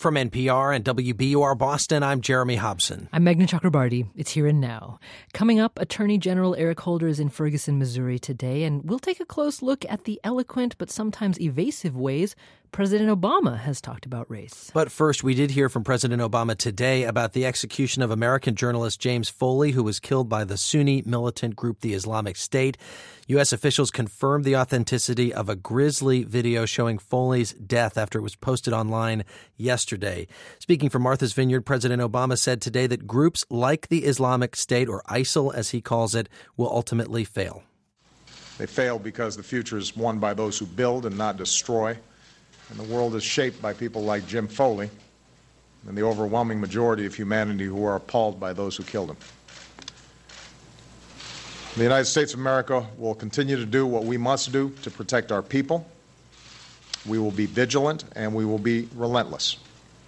From NPR and WBUR Boston, I'm Jeremy Hobson. I'm Meghna Chakrabarti. It's Here and Now. Coming up, Attorney General Eric Holder is in Ferguson, Missouri today, and we'll take a close look at the eloquent but sometimes evasive ways President Obama has talked about race. But first, we did hear from President Obama today about the execution of American journalist James Foley, who was killed by the Sunni militant group the Islamic State. U.S. officials confirmed the authenticity of a grisly video showing Foley's death after it was posted online yesterday. Speaking from Martha's Vineyard, President Obama said today that groups like the Islamic State, or ISIL as he calls it, will ultimately fail. They fail because the future is won by those who build and not destroy. And the world is shaped by people like Jim Foley and the overwhelming majority of humanity who are appalled by those who killed him. The United States of America will continue to do what we must do to protect our people. We will be vigilant and we will be relentless.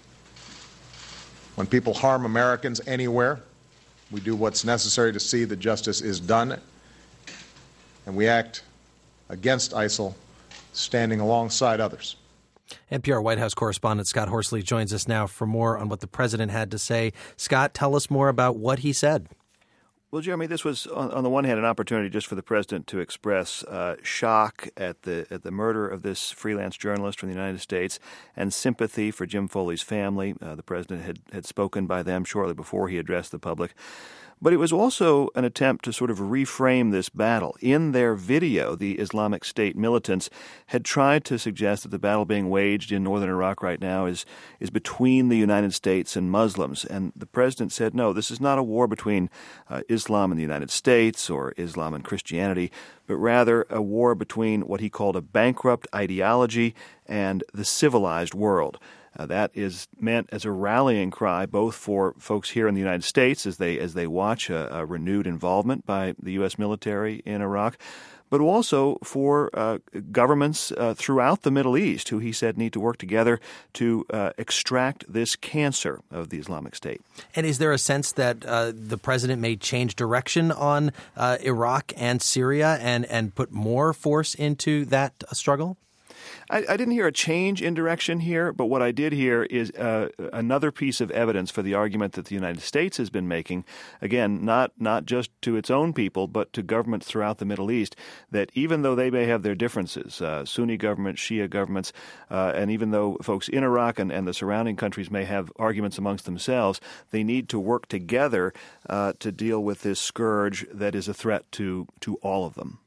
When people harm Americans anywhere, we do what's necessary to see that justice is done, and we act against ISIL, standing alongside others. NPR White House correspondent Scott Horsley joins us now for more on what the president had to say. Scott, tell us more about what he said. Well, Jeremy, this was, on the one hand, an opportunity just for the president to express shock at the murder of this freelance journalist from the United States and sympathy for Jim Foley's family. The president had spoken by them shortly before he addressed the public. But it was also an attempt to sort of reframe this battle. In their video, the Islamic State militants had tried to suggest that the battle being waged in northern Iraq right now is between the United States and Muslims. And the president said, no, this is not a war between Islam and the United States or Islam and Christianity, but rather a war between what he called a bankrupt ideology and the civilized world. That is meant as a rallying cry both for folks here in the United States as they watch a renewed involvement by the U.S. military in Iraq, but also for governments throughout the Middle East who he said need to work together to extract this cancer of the Islamic State. And is there a sense that the president may change direction on Iraq and Syria and put more force into that struggle? I didn't hear a change in direction here, but what I did hear is another piece of evidence for the argument that the United States has been making, again, not just to its own people, but to governments throughout the Middle East, that even though they may have their differences, Sunni governments, Shia governments, and even though folks in Iraq and the surrounding countries may have arguments amongst themselves, they need to work together to deal with this scourge that is a threat to all of them.